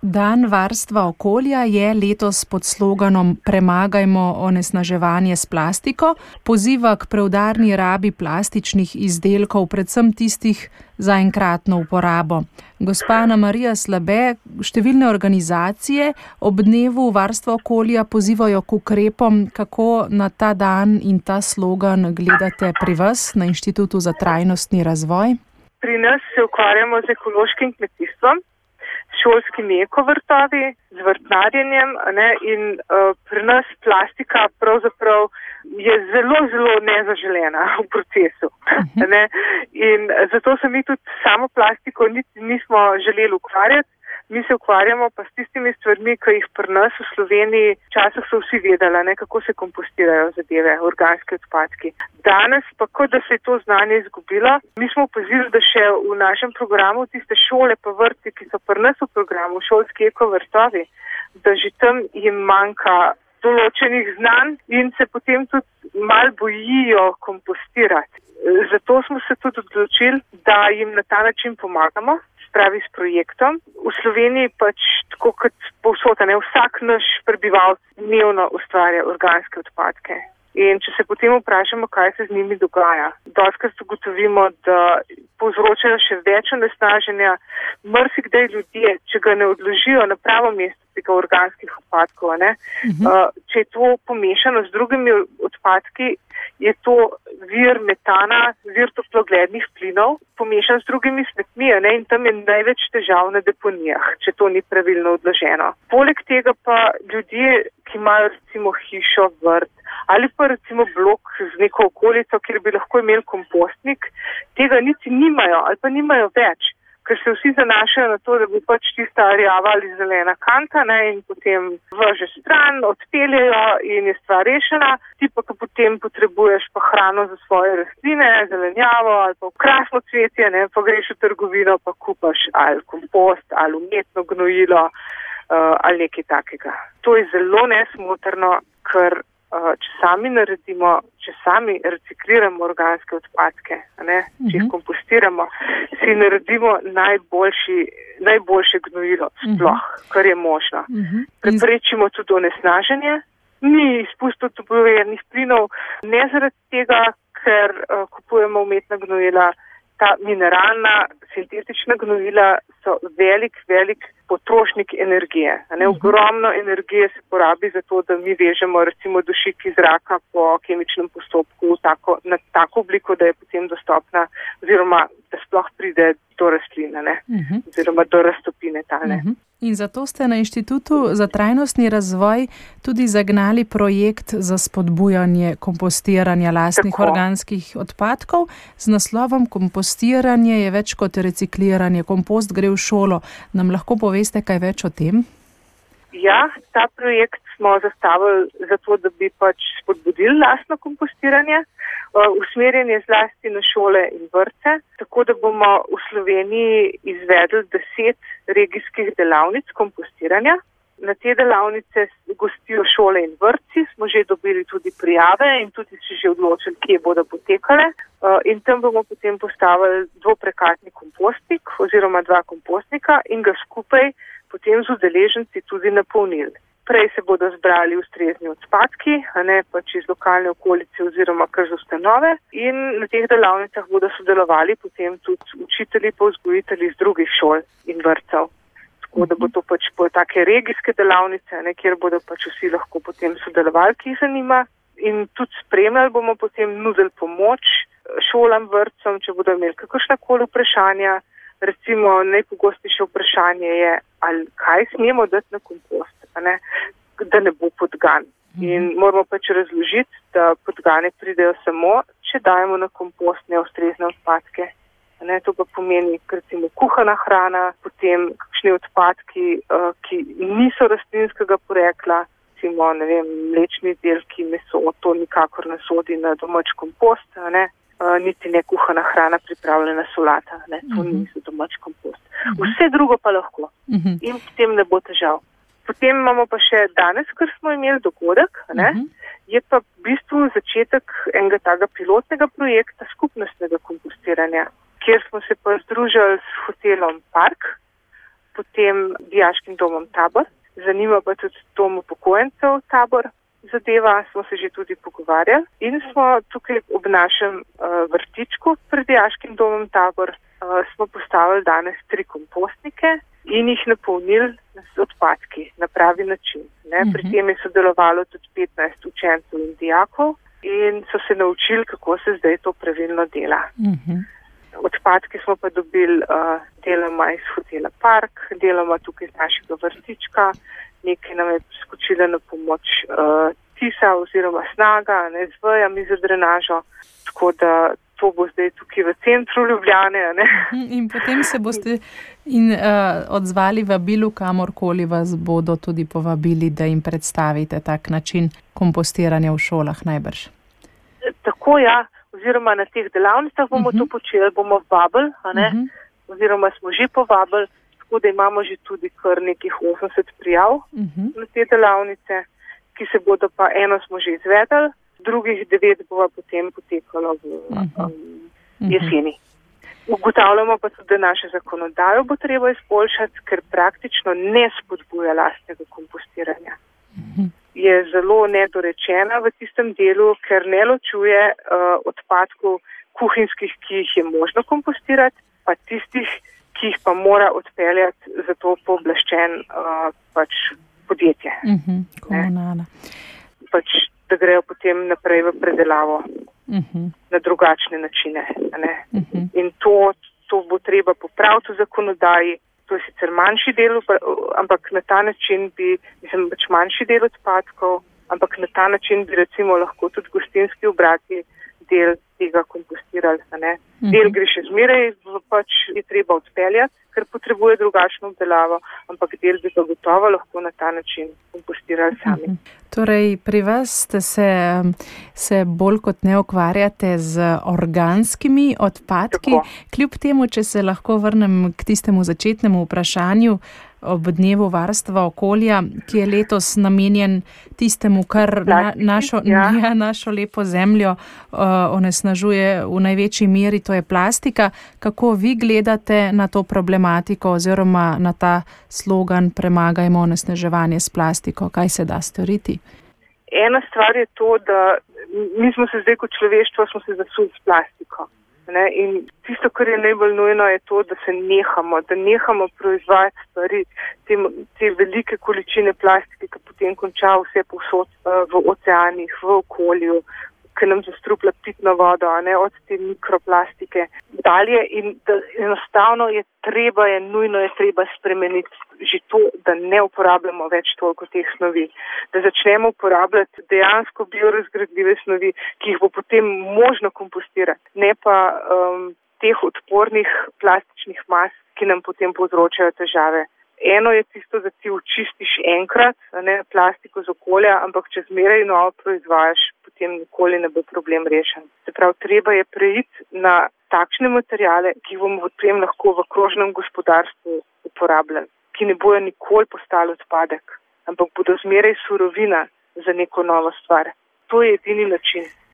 Dan varstva okolja je letos pod sloganom Premagajmo onesnaževanje s plastiko, poziva k preudarni rabi plastičnih izdelkov, predvsem tistih za enkratno uporabo. Gospa Ana-Marija Slabe, številne organizacije ob dnevu varstva okolja pozivajo k ukrepom. Kako na ta dan in ta slogan gledate pri vas na Inštitutu za trajnostni razvoj? Pri nas se ukvarjamo z ekološkim kmetijstvom, s šolskimi ekovrtovi, z vrtnarjenjem, in pri nas plastika pravzaprav je zelo, zelo nezaželena v procesu. In zato se mi tudi samo plastiko nismo želeli ukvarjati. Mi se ukvarjamo pa s tistimi stvarmi, ki jih pri nas v Sloveniji včasih so vsi vedeli, kako se kompostirajo zadeve, organski odpadki. Danes pa, kot da se je to znanje izgubilo, mi smo opazili, da še v našem programu tiste šole pa vrtci, ki so pri nas v programu, šolski ekovrtovi, da že tam jim manjka določenih znanj in se potem tudi malo bojijo kompostirati. Zato smo se tudi odločili, da jim na ta način pomagamo, spravi s projektom. V Sloveniji pač tako kot povsod, vsak naš prebivalec dnevno ustvarja organske odpadke. In če se potem vprašamo, kaj se z njimi dogaja, dostikrat ugotovimo, da povzročajo še več onesnaženja. Marsikdaj ljudje, če ga ne odložijo na pravo mesto tega organskih odpadkov, če je to pomešano z drugimi odpadki, je to vir metana, vir toplogrednih plinov, pomešan s drugimi smetmi, in tam je največ težav na deponijah, če to ni pravilno odloženo. Poleg tega pa ljudje, ki imajo recimo hišo, vrt ali pa recimo blok z neko okolico, kjer bi lahko imeli kompostnik, tega niti nimajo ali pa nimajo več, ker se vsi zanašajo na to, da bi pač tista rjava ali zelena kanta, in potem vrže stran, odpeljejo in je stvar rešena. Ti pa, ko potem potrebuješ pa hrano za svoje rastline, zelenjavo ali pa krasno cvetje, pa greš v trgovino pa kupaš ali kompost ali umetno gnojilo ali nekaj takega. To je zelo nesmotrno, ker če sami naredimo, če sami recikliramo organske odpadke, če jih kompostiramo, si naredimo najboljše gnojilo sploh, kar je možno. Preprečimo tudi onesnaženje, ni izpustov toplogrednih plinov, ne zaradi tega, ker kupujemo umetna gnojila. Ta mineralna, sintetična gnojila so velik potrošnik energije. Ogromno energije se porabi za to, da mi vežemo recimo dušik iz zraka po kemičnem postopku na tako obliko, da je potem dostopna oziroma da sploh pride do rastline, oziroma do raztopine talne. In zato ste na Inštitutu za trajnostni razvoj tudi zagnali projekt za spodbujanje kompostiranja lastnih organskih odpadkov z naslovom Kompostiranje je več kot recikliranje, kompost gre v šolo. Nam lahko poveste kaj več o tem? Ja, ta projekt smo zastavili zato, da bi pač spodbudili lastno kompostiranje. Usmerjen je zlasti na šole in vrtce, tako da bomo v Sloveniji izvedli 10 regijskih delavnic kompostiranja. Na te delavnice gostijo šole in vrtci, smo že dobili tudi prijave in tudi si že odločili, kje bodo potekale. In tam bomo potem postavili dvoprekatni kompostnik oziroma 2 kompostnika in ga skupaj potem z udeleženci tudi napolnili. Prej se bodo zbrali ustrezni odpadki, pač iz lokalne okolice oziroma kar z ustanove, in na teh delavnicah bodo sodelovali potem tudi učitelji pa vzgojitelji iz drugih šol in vrtcev. Tako da bo to pač po take regijske delavnice, kjer bodo pač vsi lahko potem sodelovali, ki jih zanima, in tudi spremljali bomo potem, nudili pomoč šolam, vrtcem, če bodo imeli kakršnakoli vprašanja. Recimo najpogostejše vprašanje je, ali kaj smemo dati na kompost, da ne bo podgan. In moramo pač razložiti, da podgane pridejo samo, če dajemo na kompost neustrezne odpadke. To pa pomeni recimo kuhana hrana, potem kakšni odpadki, ki niso rastlinskega porekla, recimo mlečni izdelki, meso, to nikakor ne sodi na domač kompost, niti ne kuhana hrana, pripravljena solata, to niso domač kompost. Vse drugo pa lahko in potem ne bo težav. Potem imamo pa še danes, ker smo imeli dogodek, je pa v bistvu začetek enega takega pilotnega projekta skupnostnega kompostiranja, kjer smo se pa združili s hotelom Park, potem dijaškim domom Tabor, zanima pa tudi dom upokojencev Tabor. Zadeva smo se že tudi pogovarjali in smo tukaj ob našem vrtičku pred dijaškim domom Tabor smo postavili danes 3 kompostnike in jih napolnili z odpadki na pravi način. Pri tem je sodelovalo tudi 15 učencev in dijakov in so se naučili, kako se zdaj to pravilno dela. Odpadke smo pa dobili deloma iz hotela Park, deloma tukaj iz našega vrtička. Nekaj nam je skočila na pomoč Tisa oziroma Snaga, z vejami za drenažo, tako da to bo zdaj tukaj v centru Ljubljane. In potem se boste odzvali vabilu, kamorkoli vas bodo tudi povabili, da jim predstavite tak način kompostiranja v šolah najbrž. Tako ja, oziroma na teh delavnicah bomo to počeli, bomo vabili, oziroma smo že povabili, tako da imamo že tudi kar nekih 80 prijav na te delavnice, ki se bodo pa eno smo že izvedeli, drugih 9 bo potem potekalo v jeseni. Ugotavljamo pa tudi, da naše zakonodajo bo treba izboljšati, ker praktično ne spodbuja lastnega kompostiranja. Je zelo nedorečena v tistem delu, ker ne ločuje odpadkov kuhinjskih, ki jih je možno kompostirati, pa tistih, ki jih pa mora odpeljati za to pooblaščen podjetje. Komunala. Da grejo potem naprej v predelavo na drugačne načine. In to bo treba popraviti v zakonodaji. To je sicer manjši del, ampak na ta način manjši del odpadkov, ampak na ta način bi recimo lahko tudi gostinski obrati del tega kompostirali. Del gre še zmeraj, je treba odpeljati, ker potrebuje drugačno obdelavo, ampak del bi ga gotovo lahko na ta način kompostirali sami. Torej, pri vas se bolj kot ne ukvarjate z organskimi odpadki. Tako. Kljub temu, če se lahko vrnem k tistemu začetnemu vprašanju ob dnevu varstva okolja, ki je letos namenjen tistemu, kar našo lepo zemljo onesnažuje v največji meri, to je plastika. Kako vi gledate na to problematiko oziroma na ta slogan Premagajmo onesnaževanje s plastiko? Kaj se da storiti? Ena stvar je to, da mi smo se zdaj kot človeštvo zasuli s plastiko. In tisto, kar je najbolj nujno, je to, da se nehamo proizvajati stvari, te velike količine plastike, ki potem konča vse povsod v oceanih, v okolju, ki nam zastruplja pitno vodo, od te mikroplastike dalje. In da enostavno nujno je treba spremeniti že to, da ne uporabljamo več toliko teh snovi. Da začnemo uporabljati dejansko biorazgradljive snovi, ki jih bo potem možno kompostirati, ne pa teh odpornih plastičnih mas, ki nam potem povzročajo težave. Eno je tisto, da ti očistiš enkrat plastiko z okolja, ampak če zmeraj novo proizvajaš, potem nikoli ne bo problem rešen. Se pravi, treba je preiti na takšne materiale, ki jih bomo potem lahko v krožnem gospodarstvu uporabljali, ki ne bojo nikoli postali odpadek, ampak bodo zmeraj surovina za neko novo stvar. To je edini način.